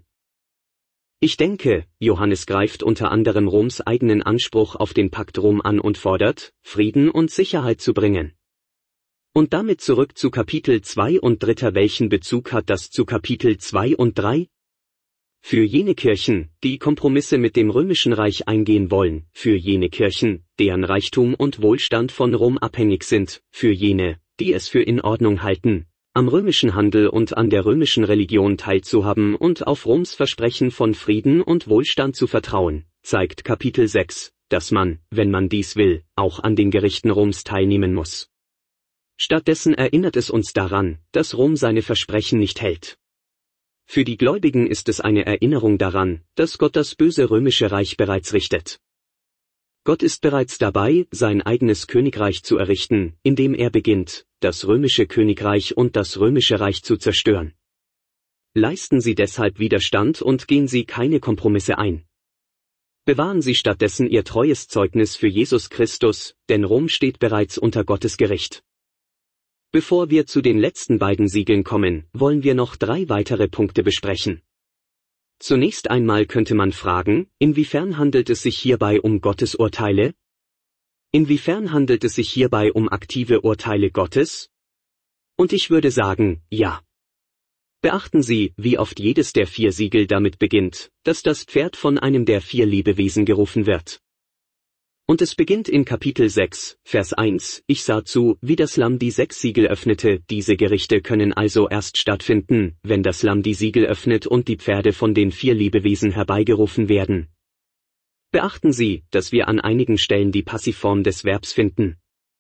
Ich denke, Johannes greift unter anderem Roms eigenen Anspruch auf den Pakt Rom an und fordert, Frieden und Sicherheit zu bringen. Und damit zurück zu Kapitel 2 und 3. Welchen Bezug hat das zu Kapitel 2 und 3? Für jene Kirchen, die Kompromisse mit dem Römischen Reich eingehen wollen, für jene Kirchen, deren Reichtum und Wohlstand von Rom abhängig sind, für jene, die es für in Ordnung halten, am römischen Handel und an der römischen Religion teilzuhaben und auf Roms Versprechen von Frieden und Wohlstand zu vertrauen, zeigt Kapitel 6, dass man, wenn man dies will, auch an den Gerichten Roms teilnehmen muss. Stattdessen erinnert es uns daran, dass Rom seine Versprechen nicht hält. Für die Gläubigen ist es eine Erinnerung daran, dass Gott das böse römische Reich bereits richtet. Gott ist bereits dabei, sein eigenes Königreich zu errichten, indem er beginnt, das römische Königreich und das römische Reich zu zerstören. Leisten Sie deshalb Widerstand und gehen Sie keine Kompromisse ein. Bewahren Sie stattdessen Ihr treues Zeugnis für Jesus Christus, denn Rom steht bereits unter Gottes Gericht. Bevor wir zu den letzten beiden Siegeln kommen, wollen wir noch 3 weitere Punkte besprechen. Zunächst einmal könnte man fragen, inwiefern handelt es sich hierbei um Gottes Urteile? Inwiefern handelt es sich hierbei um aktive Urteile Gottes? Und ich würde sagen, ja. Beachten Sie, wie oft jedes der 4 Siegel damit beginnt, dass das Pferd von einem der 4 Lebewesen gerufen wird. Und es beginnt in Kapitel 6, Vers 1, ich sah zu, wie das Lamm die 6 Siegel öffnete, diese Gerichte können also erst stattfinden, wenn das Lamm die Siegel öffnet und die Pferde von den 4 Lebewesen herbeigerufen werden. Beachten Sie, dass wir an einigen Stellen die Passivform des Verbs finden.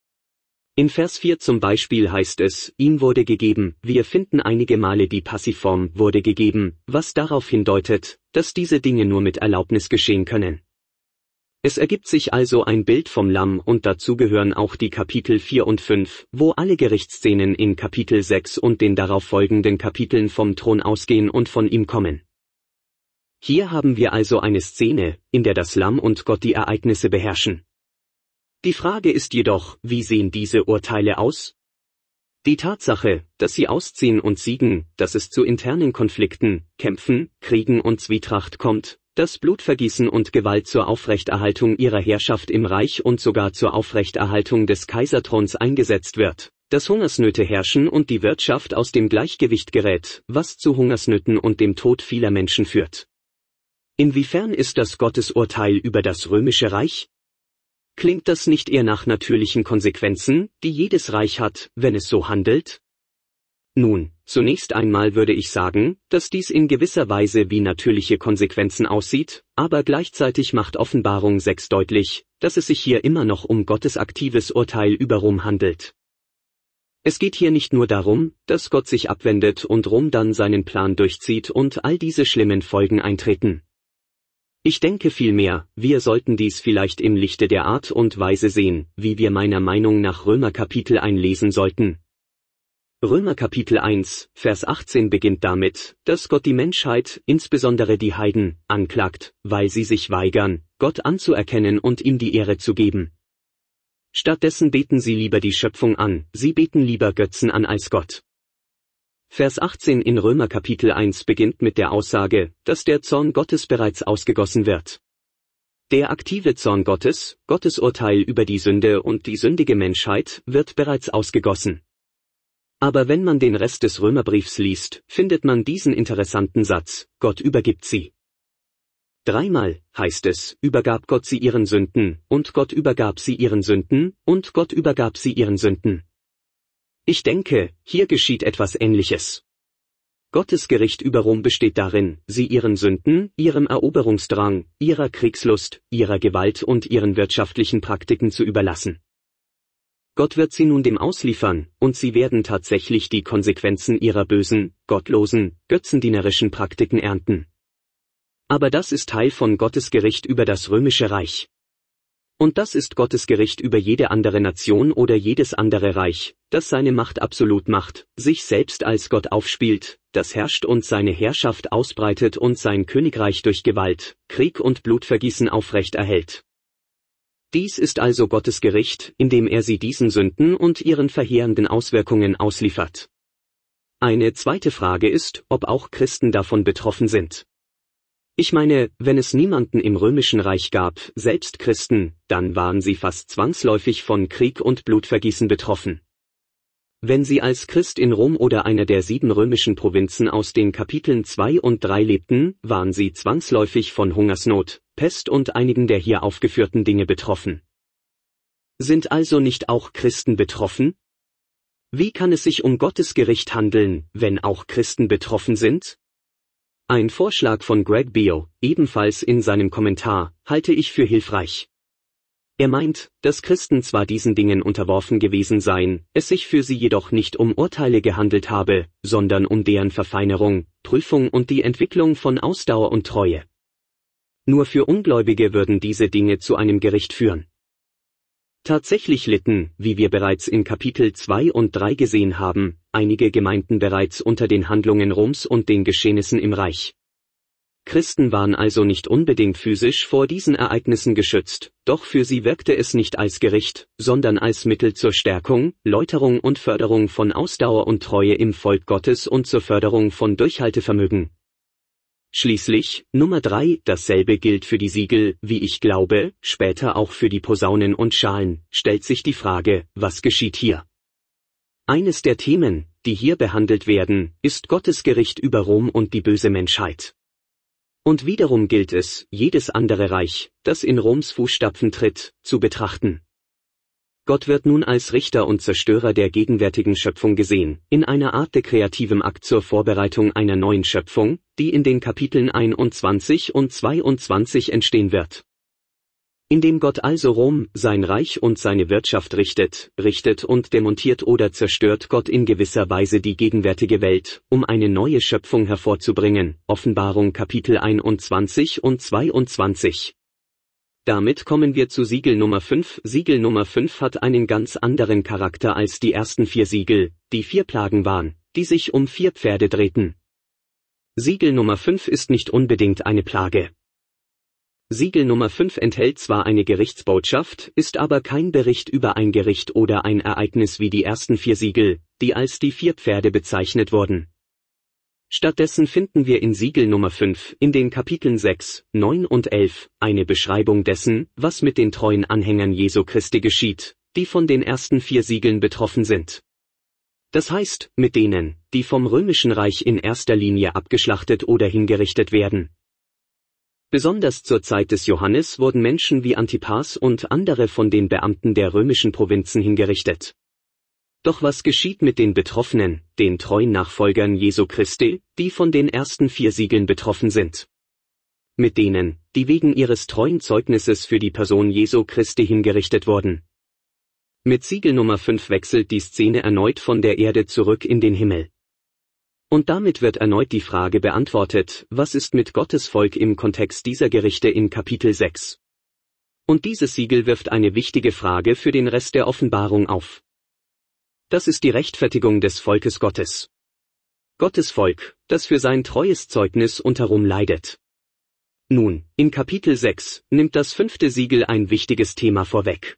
In Vers 4 zum Beispiel heißt es, ihm wurde gegeben, wir finden einige Male die Passivform wurde gegeben, was darauf hindeutet, dass diese Dinge nur mit Erlaubnis geschehen können. Es ergibt sich also ein Bild vom Lamm und dazu gehören auch die Kapitel 4 und 5, wo alle Gerichtsszenen in Kapitel 6 und den darauf folgenden Kapiteln vom Thron ausgehen und von ihm kommen. Hier haben wir also eine Szene, in der das Lamm und Gott die Ereignisse beherrschen. Die Frage ist jedoch, wie sehen diese Urteile aus? Die Tatsache, dass sie ausziehen und siegen, dass es zu internen Konflikten, Kämpfen, Kriegen und Zwietracht kommt, dass Blutvergießen und Gewalt zur Aufrechterhaltung ihrer Herrschaft im Reich und sogar zur Aufrechterhaltung des Kaiserthrons eingesetzt wird, dass Hungersnöte herrschen und die Wirtschaft aus dem Gleichgewicht gerät, was zu Hungersnöten und dem Tod vieler Menschen führt. Inwiefern ist das Gottes Urteil über das römische Reich? Klingt das nicht eher nach natürlichen Konsequenzen, die jedes Reich hat, wenn es so handelt? Nun, zunächst einmal würde ich sagen, dass dies in gewisser Weise wie natürliche Konsequenzen aussieht, aber gleichzeitig macht Offenbarung 6 deutlich, dass es sich hier immer noch um Gottes aktives Urteil über Rom handelt. Es geht hier nicht nur darum, dass Gott sich abwendet und Rom dann seinen Plan durchzieht und all diese schlimmen Folgen eintreten. Ich denke vielmehr, wir sollten dies vielleicht im Lichte der Art und Weise sehen, wie wir meiner Meinung nach Römer Kapitel 1 lesen sollten. Römer Kapitel 1, Vers 18 beginnt damit, dass Gott die Menschheit, insbesondere die Heiden, anklagt, weil sie sich weigern, Gott anzuerkennen und ihm die Ehre zu geben. Stattdessen beten sie lieber die Schöpfung an, sie beten lieber Götzen an als Gott. Vers 18 in Römer Kapitel 1 beginnt mit der Aussage, dass der Zorn Gottes bereits ausgegossen wird. Der aktive Zorn Gottes, Gottes Urteil über die Sünde und die sündige Menschheit, wird bereits ausgegossen. Aber wenn man den Rest des Römerbriefs liest, findet man diesen interessanten Satz, Gott übergibt sie. Dreimal, heißt es, übergab Gott sie ihren Sünden, und Gott übergab sie ihren Sünden, und Gott übergab sie ihren Sünden. Ich denke, hier geschieht etwas Ähnliches. Gottes Gericht über Rom besteht darin, sie ihren Sünden, ihrem Eroberungsdrang, ihrer Kriegslust, ihrer Gewalt und ihren wirtschaftlichen Praktiken zu überlassen. Gott wird sie nun dem ausliefern, und sie werden tatsächlich die Konsequenzen ihrer bösen, gottlosen, götzendienerischen Praktiken ernten. Aber das ist Teil von Gottes Gericht über das römische Reich. Und das ist Gottes Gericht über jede andere Nation oder jedes andere Reich, das seine Macht absolut macht, sich selbst als Gott aufspielt, das herrscht und seine Herrschaft ausbreitet und sein Königreich durch Gewalt, Krieg und Blutvergießen aufrecht erhält. Dies ist also Gottes Gericht, indem er sie diesen Sünden und ihren verheerenden Auswirkungen ausliefert. Eine zweite Frage ist, ob auch Christen davon betroffen sind. Ich meine, wenn es niemanden im römischen Reich gab, selbst Christen, dann waren sie fast zwangsläufig von Krieg und Blutvergießen betroffen. Wenn sie als Christ in Rom oder einer der 7 römischen Provinzen aus den Kapiteln 2 und 3 lebten, waren sie zwangsläufig von Hungersnot, Pest und einigen der hier aufgeführten Dinge betroffen. Sind also nicht auch Christen betroffen? Wie kann es sich um Gottes Gericht handeln, wenn auch Christen betroffen sind? Ein Vorschlag von Greg Beale, ebenfalls in seinem Kommentar, halte ich für hilfreich. Er meint, dass Christen zwar diesen Dingen unterworfen gewesen seien, es sich für sie jedoch nicht um Urteile gehandelt habe, sondern um deren Verfeinerung, Prüfung und die Entwicklung von Ausdauer und Treue. Nur für Ungläubige würden diese Dinge zu einem Gericht führen. Tatsächlich litten, wie wir bereits in Kapitel 2 und 3 gesehen haben, einige Gemeinden bereits unter den Handlungen Roms und den Geschehnissen im Reich. Christen waren also nicht unbedingt physisch vor diesen Ereignissen geschützt, doch für sie wirkte es nicht als Gericht, sondern als Mittel zur Stärkung, Läuterung und Förderung von Ausdauer und Treue im Volk Gottes und zur Förderung von Durchhaltevermögen. Schließlich, Nummer 3, dasselbe gilt für die Siegel, wie ich glaube, später auch für die Posaunen und Schalen, stellt sich die Frage, was geschieht hier? Eines der Themen, die hier behandelt werden, ist Gottes Gericht über Rom und die böse Menschheit. Und wiederum gilt es, jedes andere Reich, das in Roms Fußstapfen tritt, zu betrachten. Gott wird nun als Richter und Zerstörer der gegenwärtigen Schöpfung gesehen, in einer Art der kreativen Akt zur Vorbereitung einer neuen Schöpfung, die in den Kapiteln 21 und 22 entstehen wird. Indem Gott also Rom, sein Reich und seine Wirtschaft richtet und demontiert oder zerstört Gott in gewisser Weise die gegenwärtige Welt, um eine neue Schöpfung hervorzubringen, Offenbarung Kapitel 21 und 22. Damit kommen wir zu Siegel Nummer 5. Siegel Nummer 5 hat einen ganz anderen Charakter als die ersten 4 Siegel, die 4 Plagen waren, die sich um 4 Pferde drehten. Siegel Nummer 5 ist nicht unbedingt eine Plage. Siegel Nummer 5 enthält zwar eine Gerichtsbotschaft, ist aber kein Bericht über ein Gericht oder ein Ereignis wie die ersten 4 Siegel, die als die 4 Pferde bezeichnet wurden. Stattdessen finden wir in Siegel Nummer 5 in den Kapiteln 6, 9 und 11 eine Beschreibung dessen, was mit den treuen Anhängern Jesu Christi geschieht, die von den ersten 4 Siegeln betroffen sind. Das heißt, mit denen, die vom Römischen Reich in erster Linie abgeschlachtet oder hingerichtet werden. Besonders zur Zeit des Johannes wurden Menschen wie Antipas und andere von den Beamten der römischen Provinzen hingerichtet. Doch was geschieht mit den Betroffenen, den treuen Nachfolgern Jesu Christi, die von den ersten 4 Siegeln betroffen sind? Mit denen, die wegen ihres treuen Zeugnisses für die Person Jesu Christi hingerichtet wurden. Mit Siegel Nummer 5 wechselt die Szene erneut von der Erde zurück in den Himmel. Und damit wird erneut die Frage beantwortet, was ist mit Gottes Volk im Kontext dieser Gerichte in Kapitel 6? Und dieses Siegel wirft eine wichtige Frage für den Rest der Offenbarung auf. Das ist die Rechtfertigung des Volkes Gottes. Gottes Volk, das für sein treues Zeugnis unter Rom leidet. Nun, in Kapitel 6 nimmt das 5. Siegel ein wichtiges Thema vorweg.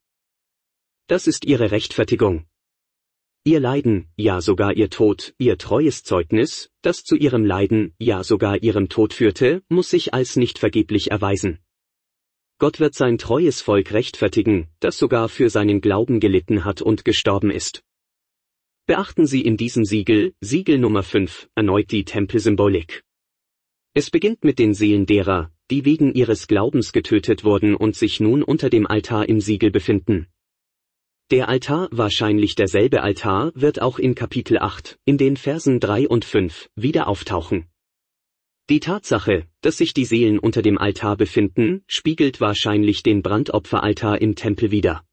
Das ist ihre Rechtfertigung. Ihr Leiden, ja sogar ihr Tod, ihr treues Zeugnis, das zu ihrem Leiden, ja sogar ihrem Tod führte, muss sich als nicht vergeblich erweisen. Gott wird sein treues Volk rechtfertigen, das sogar für seinen Glauben gelitten hat und gestorben ist. Beachten Sie in diesem Siegel, Siegel Nummer 5, erneut die Tempelsymbolik. Es beginnt mit den Seelen derer, die wegen ihres Glaubens getötet wurden und sich nun unter dem Altar im Siegel befinden. Der Altar, wahrscheinlich derselbe Altar, wird auch in Kapitel 8, in den Versen 3 und 5, wieder auftauchen. Die Tatsache, dass sich die Seelen unter dem Altar befinden, spiegelt wahrscheinlich den Brandopferaltar im Tempel wider.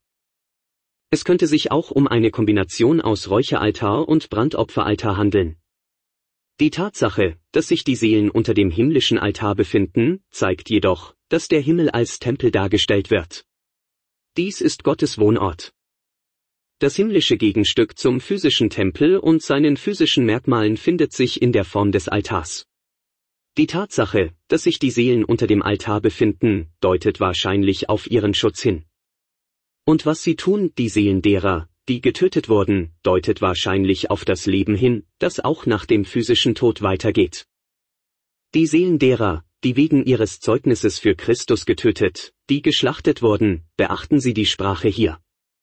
Es könnte sich auch um eine Kombination aus Räucheraltar und Brandopferaltar handeln. Die Tatsache, dass sich die Seelen unter dem himmlischen Altar befinden, zeigt jedoch, dass der Himmel als Tempel dargestellt wird. Dies ist Gottes Wohnort. Das himmlische Gegenstück zum physischen Tempel und seinen physischen Merkmalen findet sich in der Form des Altars. Die Tatsache, dass sich die Seelen unter dem Altar befinden, deutet wahrscheinlich auf ihren Schutz hin. Und was sie tun, die Seelen derer, die getötet wurden, deutet wahrscheinlich auf das Leben hin, das auch nach dem physischen Tod weitergeht. Die Seelen derer, die wegen ihres Zeugnisses für Christus getötet, die geschlachtet wurden, beachten Sie die Sprache hier.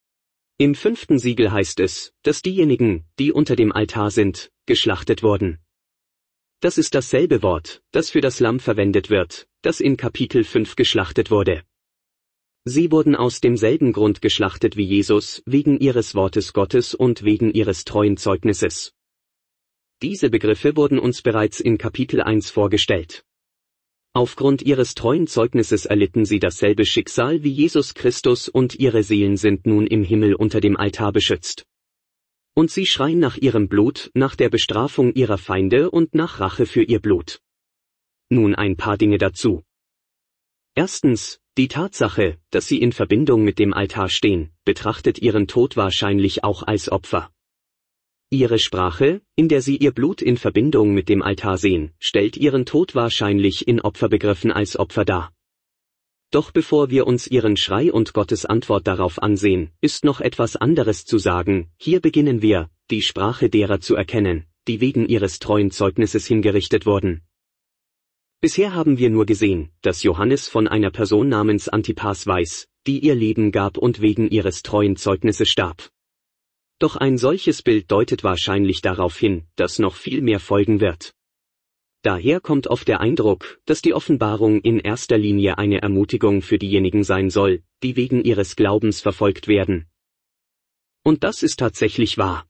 Im 5. Siegel heißt es, dass diejenigen, die unter dem Altar sind, geschlachtet wurden. Das ist dasselbe Wort, das für das Lamm verwendet wird, das in Kapitel 5 geschlachtet wurde. Sie wurden aus demselben Grund geschlachtet wie Jesus, wegen ihres Wortes Gottes und wegen ihres treuen Zeugnisses. Diese Begriffe wurden uns bereits in Kapitel 1 vorgestellt. Aufgrund ihres treuen Zeugnisses erlitten sie dasselbe Schicksal wie Jesus Christus und ihre Seelen sind nun im Himmel unter dem Altar beschützt. Und sie schreien nach ihrem Blut, nach der Bestrafung ihrer Feinde und nach Rache für ihr Blut. Nun ein paar Dinge dazu. Erstens, die Tatsache, dass sie in Verbindung mit dem Altar stehen, betrachtet ihren Tod wahrscheinlich auch als Opfer. Ihre Sprache, in der sie ihr Blut in Verbindung mit dem Altar sehen, stellt ihren Tod wahrscheinlich in Opferbegriffen als Opfer dar. Doch bevor wir uns ihren Schrei und Gottes Antwort darauf ansehen, ist noch etwas anderes zu sagen. Hier beginnen wir, die Sprache derer zu erkennen, die wegen ihres treuen Zeugnisses hingerichtet wurden. Bisher haben wir nur gesehen, dass Johannes von einer Person namens Antipas weiß, die ihr Leben gab und wegen ihres treuen Zeugnisses starb. Doch ein solches Bild deutet wahrscheinlich darauf hin, dass noch viel mehr folgen wird. Daher kommt oft der Eindruck, dass die Offenbarung in erster Linie eine Ermutigung für diejenigen sein soll, die wegen ihres Glaubens verfolgt werden. Und das ist tatsächlich wahr.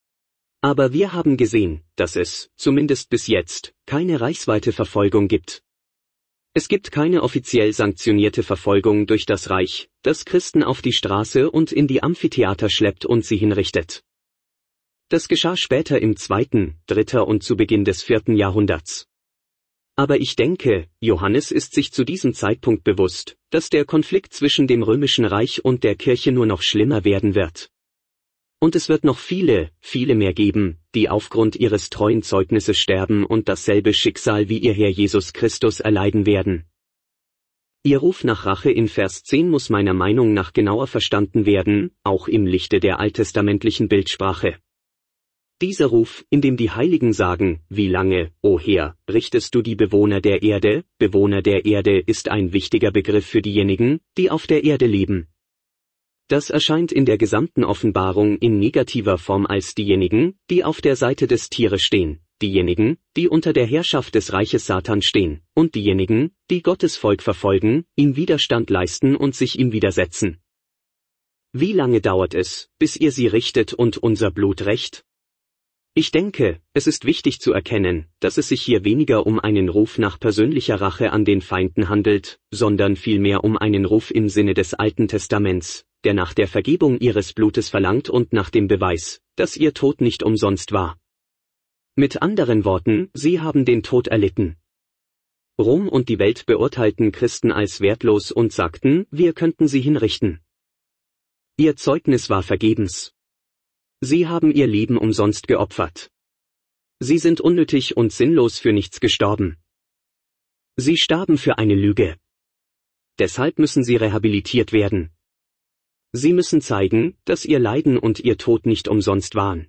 Aber wir haben gesehen, dass es, zumindest bis jetzt, keine reichsweite Verfolgung gibt. Es gibt keine offiziell sanktionierte Verfolgung durch das Reich, das Christen auf die Straße und in die Amphitheater schleppt und sie hinrichtet. Das geschah später im 2., 3. und zu Beginn des 4. Jahrhunderts. Aber ich denke, Johannes ist sich zu diesem Zeitpunkt bewusst, dass der Konflikt zwischen dem Römischen Reich und der Kirche nur noch schlimmer werden wird. Und es wird noch viele, viele mehr geben, die aufgrund ihres treuen Zeugnisses sterben und dasselbe Schicksal wie ihr Herr Jesus Christus erleiden werden. Ihr Ruf nach Rache in Vers 10 muss meiner Meinung nach genauer verstanden werden, auch im Lichte der alttestamentlichen Bildsprache. Dieser Ruf, in dem die Heiligen sagen, wie lange, o Herr, richtest du die Bewohner der Erde? Bewohner der Erde ist ein wichtiger Begriff für diejenigen, die auf der Erde leben. Das erscheint in der gesamten Offenbarung in negativer Form als diejenigen, die auf der Seite des Tieres stehen, diejenigen, die unter der Herrschaft des Reiches Satan stehen, und diejenigen, die Gottes Volk verfolgen, ihm Widerstand leisten und sich ihm widersetzen. Wie lange dauert es, bis ihr sie richtet und unser Blut rächt? Ich denke, es ist wichtig zu erkennen, dass es sich hier weniger um einen Ruf nach persönlicher Rache an den Feinden handelt, sondern vielmehr um einen Ruf im Sinne des Alten Testaments, der nach der Vergebung ihres Blutes verlangt und nach dem Beweis, dass ihr Tod nicht umsonst war. Mit anderen Worten, sie haben den Tod erlitten. Rom und die Welt beurteilten Christen als wertlos und sagten, wir könnten sie hinrichten. Ihr Zeugnis war vergebens. Sie haben ihr Leben umsonst geopfert. Sie sind unnötig und sinnlos für nichts gestorben. Sie starben für eine Lüge. Deshalb müssen sie rehabilitiert werden. Sie müssen zeigen, dass ihr Leiden und ihr Tod nicht umsonst waren.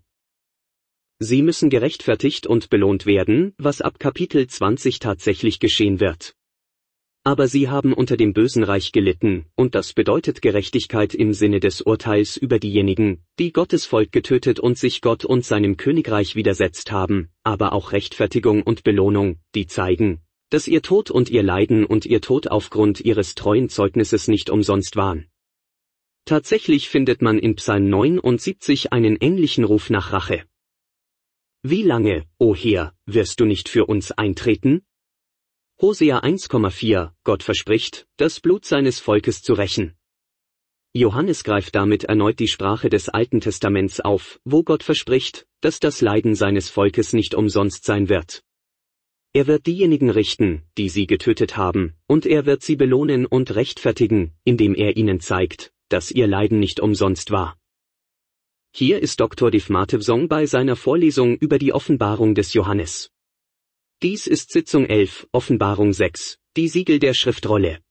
Sie müssen gerechtfertigt und belohnt werden, was ab Kapitel 20 tatsächlich geschehen wird. Aber sie haben unter dem bösen Reich gelitten, und das bedeutet Gerechtigkeit im Sinne des Urteils über diejenigen, die Gottes Volk getötet und sich Gott und seinem Königreich widersetzt haben, aber auch Rechtfertigung und Belohnung, die zeigen, dass ihr Tod und ihr Leiden und ihr Tod aufgrund ihres treuen Zeugnisses nicht umsonst waren. Tatsächlich findet man in Psalm 79 einen ähnlichen Ruf nach Rache. Wie lange, o Herr, wirst du nicht für uns eintreten? Hosea 1,4, Gott verspricht, das Blut seines Volkes zu rächen. Johannes greift damit erneut die Sprache des Alten Testaments auf, wo Gott verspricht, dass das Leiden seines Volkes nicht umsonst sein wird. Er wird diejenigen richten, die sie getötet haben, und er wird sie belohnen und rechtfertigen, indem er ihnen zeigt, dass ihr Leiden nicht umsonst war. Hier ist Dr. Dave Matevsong bei seiner Vorlesung über die Offenbarung des Johannes. Dies ist Sitzung 11, Offenbarung 6, die Siegel der Schriftrolle.